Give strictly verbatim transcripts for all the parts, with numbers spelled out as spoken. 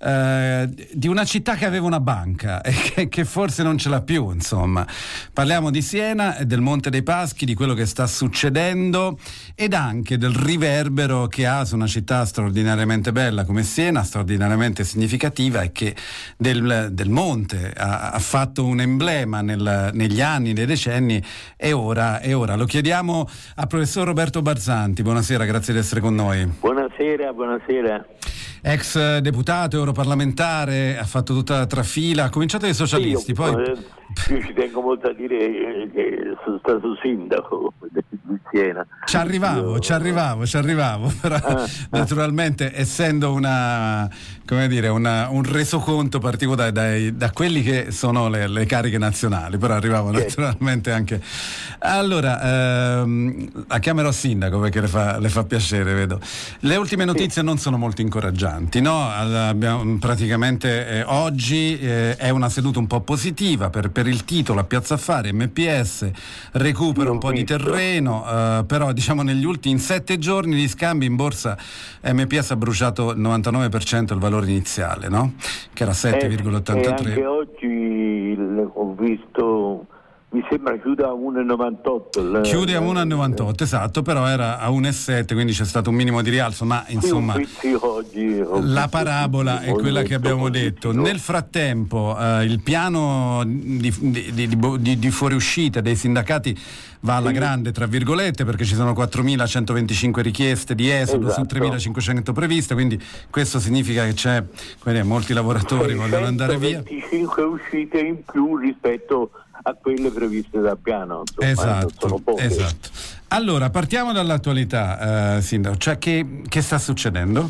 eh, di una città che aveva una banca e che, che forse non ce l'ha più, insomma. Parliamo di Siena e del Monte dei Paschi, di quello che sta succedendo ed anche del riverbero che ha su una città straordinariamente bella come Siena, straordinariamente significativa, e che del, del monte ha, ha fatto un emblema nel, negli anni, nei decenni, e ora, e ora lo chiediamo al professor Roberto Barzanti. Buonasera, grazie di essere con noi. Buonasera, buonasera. Ex deputato, europarlamentare, ha fatto tutta la trafila, ha cominciato dai socialisti, io, poi... Eh, io ci tengo molto a dire che sono stato sindaco di Siena. Ci arrivavo, io... ci arrivavo, ci arrivavo, però ah, naturalmente ah. essendo una, come dire, una, un resoconto partivo da, dai, da quelli che sono le, le cariche nazionali, però arrivavo certo. naturalmente anche... Allora, ehm, la chiamerò sindaco perché le fa, le fa piacere, vedo. Le ultime notizie sì. non sono molto incoraggianti, no? Abbiamo, praticamente eh, oggi eh, è una seduta un po' positiva per, per il titolo a Piazza Affari, M P S recupera un po' visto. di terreno, eh, però diciamo negli ultimi in sette giorni di scambi in borsa M P S ha bruciato il novantanove per cento il valore iniziale, no? Che era sette virgola ottantatré. E anche oggi ho visto, mi sembra chiude a uno virgola novantotto. Chiude a uno virgola novantotto, esatto, però era a uno virgola sette, quindi c'è stato un minimo di rialzo, ma insomma sì, oggi la parabola è quella che abbiamo detto. Nel frattempo eh, il piano di, di, di, di, di fuoriuscita dei sindacati va alla grande, tra virgolette, perché ci sono quattromilacentoventicinque richieste di esodo esatto. su tremilacinquecento previste, quindi questo significa che c'è, quindi, molti lavoratori vogliono andare via. venticinque uscite in più rispetto a quelle previste dal piano, insomma, esatto, sono poche. esatto. Allora, partiamo dall'attualità, eh, Sindaco, cioè che, che sta succedendo?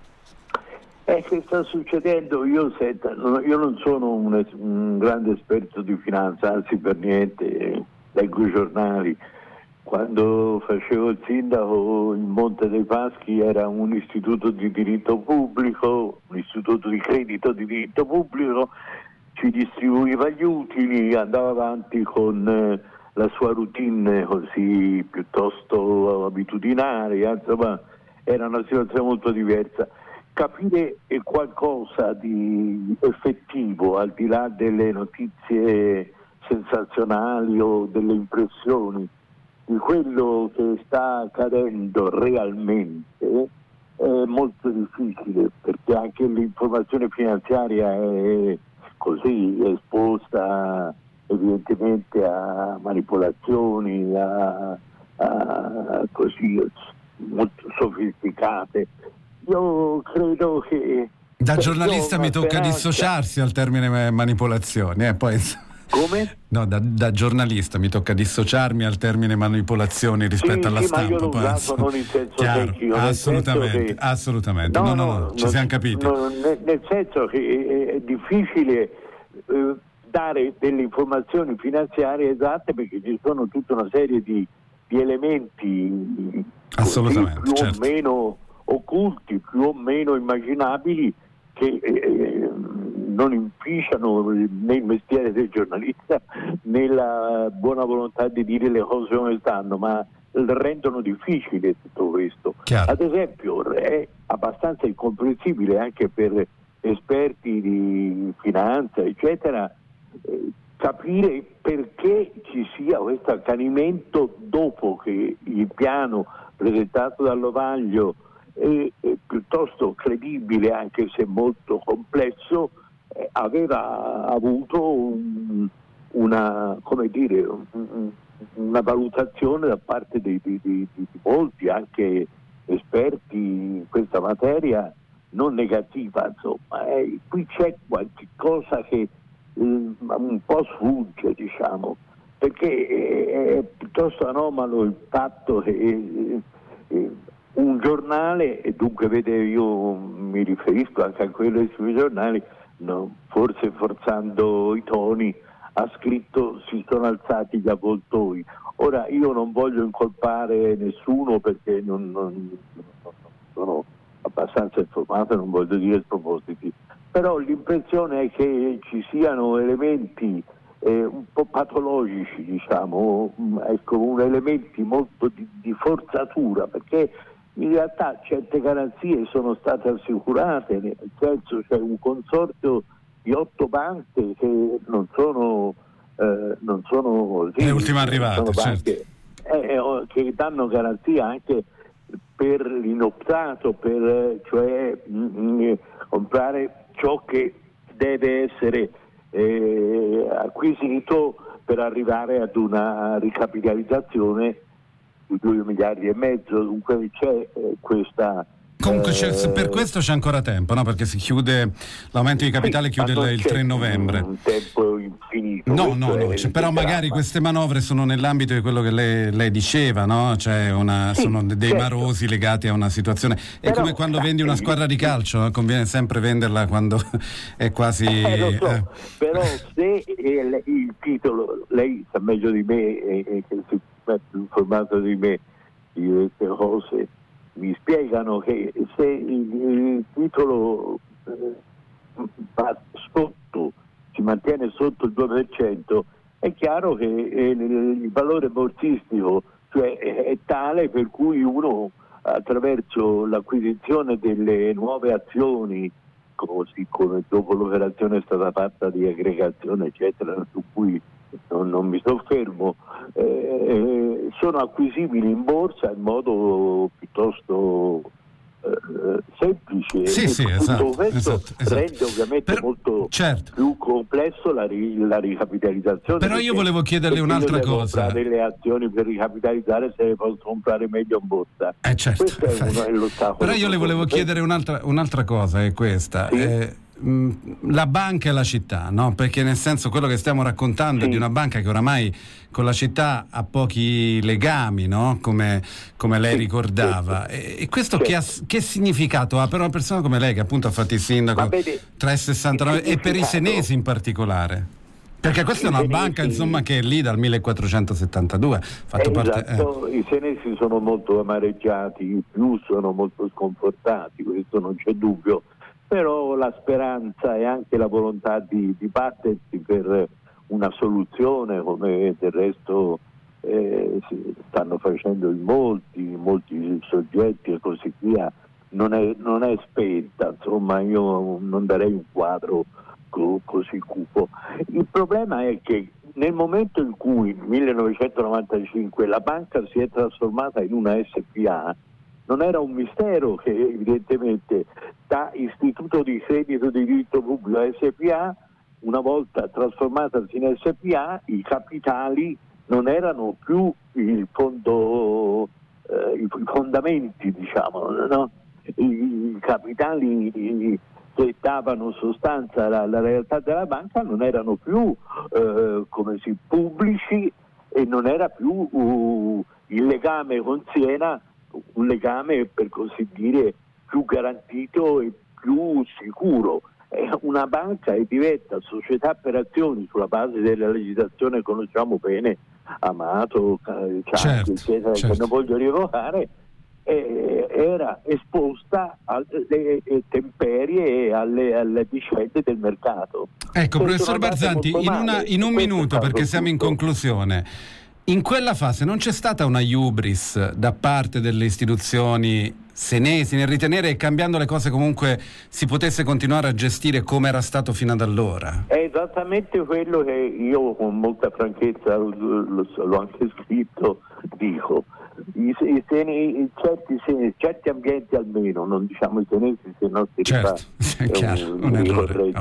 Eh, che sta succedendo? Io, senta, io non sono un, es- un grande esperto di finanza, anzi per niente, eh, leggo i giornali. Quando facevo il sindaco, il Monte dei Paschi era un istituto di diritto pubblico, un istituto di credito di diritto pubblico, ci distribuiva gli utili, andava avanti con eh, la sua routine così piuttosto abitudinaria, insomma era una situazione molto diversa. Capire qualcosa di effettivo al di là delle notizie sensazionali o delle impressioni di quello che sta accadendo realmente è molto difficile, perché anche l'informazione finanziaria è così esposta evidentemente a manipolazioni, a, a così molto sofisticate. Io credo che da giornalista mi tocca speranza... dissociarsi al termine manipolazioni, eh, poi come? No, da, da giornalista mi tocca dissociarmi al termine manipolazioni rispetto sì, alla sì, stampa. Ma io l'ho poi, usato non in senso chiaro, tecnico, assolutamente, nel senso che... assolutamente. No, no, no, no, ci siamo capiti. No, nel, nel senso che è difficile eh, dare delle informazioni finanziarie esatte, perché ci sono tutta una serie di, di elementi assolutamente, più certo. o meno occulti, più o meno immaginabili, che eh, non inficiano né il mestiere del giornalista né la buona volontà di dire le cose come stanno, ma rendono difficile tutto questo. Chiaro. Ad esempio è abbastanza incomprensibile anche per esperti di finanza eccetera eh, capire perché ci sia questo accanimento dopo che il piano presentato dall'Ovaglio è, è piuttosto credibile, anche se molto complesso, eh, aveva avuto un, una, come dire, un, una valutazione da parte di, di, di, di molti, anche esperti in questa materia, non negativa, insomma. Eh, qui c'è qualche cosa che eh, un po' sfugge, diciamo, perché è, è piuttosto anomalo il fatto che eh, eh, un giornale, e dunque vede, io mi riferisco anche a quello sui giornali, no, forse forzando i toni, ha scritto si sono alzati gli avvoltoi. Ora io non voglio incolpare nessuno perché non, non, non sono abbastanza informato e non voglio dire spropositi, però l'impressione è che ci siano elementi eh, un po' patologici, diciamo, ecco, un elementi molto di, di forzatura, perché in realtà certe garanzie sono state assicurate, nel senso c'è un consorzio di otto banche che non sono eh, non sono le ultime arrivate, sono banche, certo. eh, che danno garanzia anche per l'inoptato, per cioè mh, comprare ciò che deve essere eh, acquisito per arrivare ad una ricapitalizzazione di due miliardi e mezzo. Dunque c'è eh, questa comunque eh, c'è, per questo c'è ancora tempo, no? Perché si chiude l'aumento di capitale, sì, chiude il, il tre novembre. Un tempo infinito. No, no, no, cioè, però magari queste manovre sono nell'ambito di quello che lei, lei diceva, no? Cioè una, sì, sono dei certo. marosi legati a una situazione. È però, come quando vendi una squadra di calcio, no? Conviene sempre venderla quando è quasi. Eh, lo so, eh. Però se il, il titolo, lei sa meglio di me e che si è più informato di me di queste cose, mi spiegano che se il, il titolo eh, va sotto, si mantiene sotto il due per cento, è chiaro che eh, il, il valore borsistico, cioè, è tale per cui uno attraverso l'acquisizione delle nuove azioni, così come dopo l'operazione è stata fatta di aggregazione eccetera, su cui non, non mi soffermo, eh, sono acquisibili in borsa in modo piuttosto eh, semplice. Sì, sì, esatto, questo esatto, esatto. rende ovviamente per, molto certo. più complesso la, ri, la ricapitalizzazione. Però io volevo chiederle un'altra io cosa. Comprare le azioni per ricapitalizzare se le posso comprare meglio in borsa. Eh certo. Questo è uno, è l'ostacolo. Però io le volevo chiedere un'altra, un'altra cosa, è questa. Sì? Eh, la banca e la città, no? Perché nel senso quello che stiamo raccontando sì. è di una banca che oramai con la città ha pochi legami, no? Come, come lei sì, ricordava. Certo. E, e questo certo. che, ha, che significato ha per una persona come lei che appunto ha fatto il sindaco vede, tra il sessantanove e per i senesi in particolare? Perché questa è una senesi, banca insomma che è lì dal millequattrocentosettantadue. Fatto esatto, parte, eh. I senesi sono molto amareggiati, i più sono molto sconfortati, questo non c'è dubbio. Però la speranza e anche la volontà di, di battersi per una soluzione, come del resto eh, si stanno facendo in molti, molti soggetti e così via, non è, non è spenta. Insomma, io non darei un quadro co- così cupo. Il problema è che nel momento in cui nel millenovecentonovantacinque la banca si è trasformata in una S P A, non era un mistero che evidentemente da istituto di credito di diritto pubblico a S P A, una volta trasformatasi in S P A, i capitali non erano più il fondo, eh, i fondamenti, diciamo, no? I, i capitali che davano sostanza alla, alla realtà della banca non erano più eh, come si pubblici e non era più uh, il legame con Siena, un legame per così dire più garantito e più sicuro. Una banca è diventa società per azioni sulla base della legislazione che conosciamo bene, Amato, Ciacchi, certo, eccetera, certo. che non voglio rievocare, eh, era esposta alle temperie e alle, alle vicende del mercato. Ecco, professor Barzanti, in, una, in un minuto, perché siamo in conclusione. In quella fase non c'è stata una hubris da parte delle istituzioni senesi nel ritenere che cambiando le cose comunque si potesse continuare a gestire come era stato fino ad allora? È esattamente quello che io con molta franchezza l'ho, l'ho anche scritto, dico. I, i seni, certi, senesi, certi ambienti almeno, non diciamo i senesi se no si certo, rifà, è chiaro, un, un errore.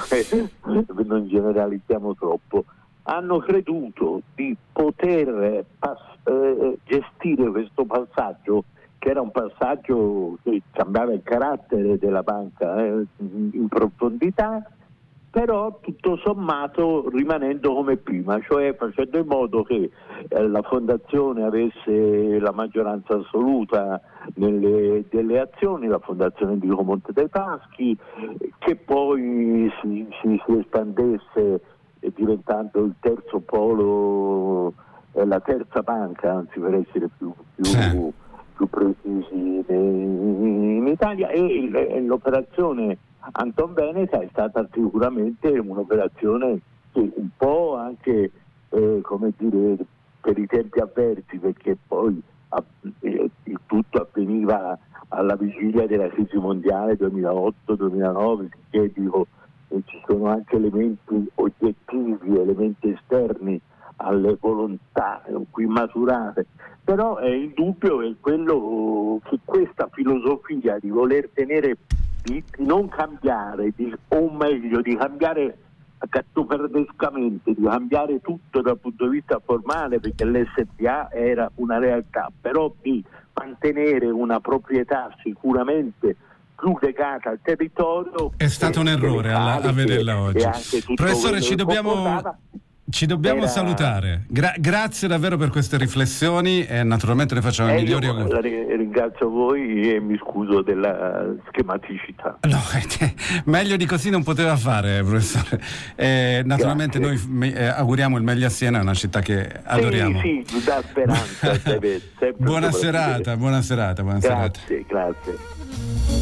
Oh. Non generalizziamo troppo. Hanno creduto di poter pass- eh, gestire questo passaggio, che era un passaggio che cambiava il carattere della banca eh, in profondità, però tutto sommato rimanendo come prima, cioè facendo in modo che eh, la fondazione avesse la maggioranza assoluta nelle delle azioni, la fondazione di Monte dei Paschi, che poi si, si, si espandesse diventando il terzo polo, eh, la terza banca, anzi per essere più, più, sì. più precisi in, in Italia, e, e l'operazione Anton Veneta è stata sicuramente un'operazione che un po' anche eh, come dire per i tempi avversi, perché poi il tutto avveniva alla vigilia della crisi mondiale duemilaotto duemilanove, che dico, ci sono anche elementi oggettivi, elementi esterni alle volontà qui maturate, però è indubbio è quello che questa filosofia di voler tenere, di, di non cambiare, di, o meglio di cambiare gattopardescamente, di cambiare tutto dal punto di vista formale, perché l'S p A era una realtà, però di mantenere una proprietà sicuramente più legata al territorio. È stato un errore alla, a vederla oggi. Professore, ci dobbiamo, ci dobbiamo era... salutare. Gra- grazie davvero per queste riflessioni e naturalmente le facciamo i eh, migliori auguri. Ringrazio voi e mi scuso della schematicità. No, eh, meglio di così non poteva fare, professore. Eh, naturalmente grazie. Noi eh, auguriamo il meglio a Siena, è una città che adoriamo. Sì, sì, dà speranza. Buona serata, buona serata, buona grazie, serata. Grazie.